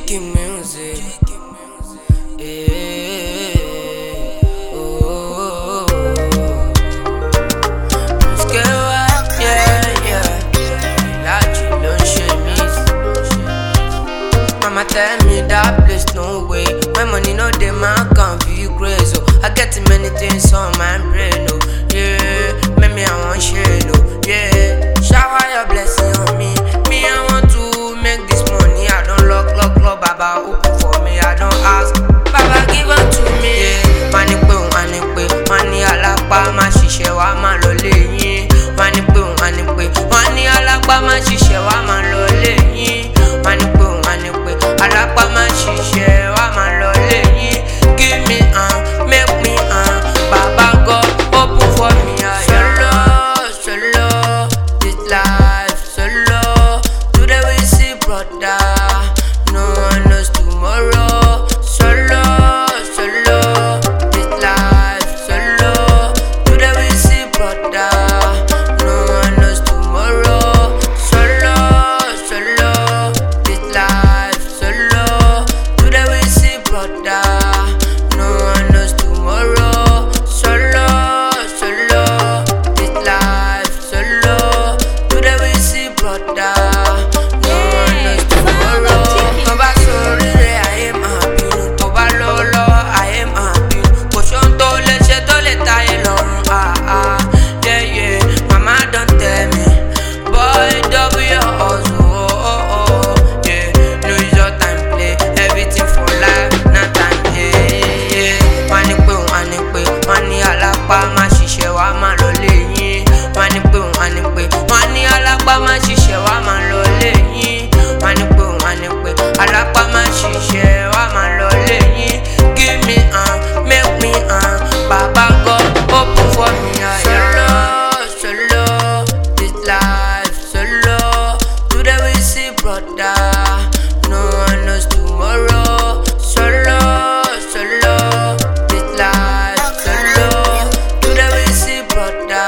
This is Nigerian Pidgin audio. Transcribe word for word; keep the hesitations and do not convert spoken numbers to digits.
Cheeky music. Yeah. Oh. Scale up, yeah, yeah. Like you don't shame me. Mama tell me that place no way. My money no dey, man can't feel crazy. Oh. I get many things on my brain. Oh. Yeah, maybe I want share. Oh. Yeah, shower your blessing on me. Me, I want to make this money. I don't lock, lock, lock, Baba open for me. I don't ask, Baba give it to me. Yeah, money pay, money pay, money alapa, ma ṣiṣẹ́ wa ma lọ lẹ́yìn. Money pay, money pay, money alapa, ma ṣiṣẹ́ wa ma lọ lẹ́yìn. Money pay, money pay, alapa, ma ṣiṣẹ́ wa ma lọ lẹ́yìn. Give me uh, make me uh, Baba God open for me. Solo, solo, this life solo. Today we see brother, no one knows tomorrow. Solo, solo, this life solo. Today we see brother, no one knows tomorrow. Solo, solo, this life solo. Today we see brother, no one knows tomorrow. Solo, solo, this life solo. Today we see brother, no one knows tomorrow. Tó bá ṣoríire, ayé máa bínú. Tó bá lọ́lọ́, ayé máa bínú. Kò ṣóhun tó lè ṣe tó lè táyé lọ́rùn. Ah ah, yeah yeah. Mama don tell me, boy, double your hustle. Oh oh oh, yeah. No use your time play. Everything for life, na time. Yeah yeah yeah. Money pé, money pé, money alapa, ma ṣiṣẹ́ wa ma lọ lẹ́yìn. Money pé, money pé, money alapa, ma ṣiṣẹ́ wa ma lọ lẹ́yìn. Money pé, money pé, alapa, ma ṣiṣẹ́ wa ma lọ lẹ́yìn. Give me uh, make me uh, Baba God open for me. Solo, solo, this life solo. Today we see brother, no one knows tomorrow. Solo, solo, this life solo. Today we see brother,